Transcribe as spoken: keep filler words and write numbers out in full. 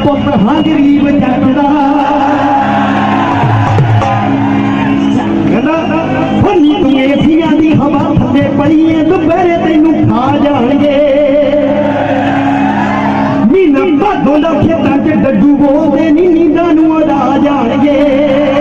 पुत हाँ गरीब जट दा फनी तू एसिया दी हवा थले पई है दुपहरे तैनू खा जाणगे मीना भादों दा खेतां च डड्डू बोलदे नी नींदां नूं उड़ा जाणगे।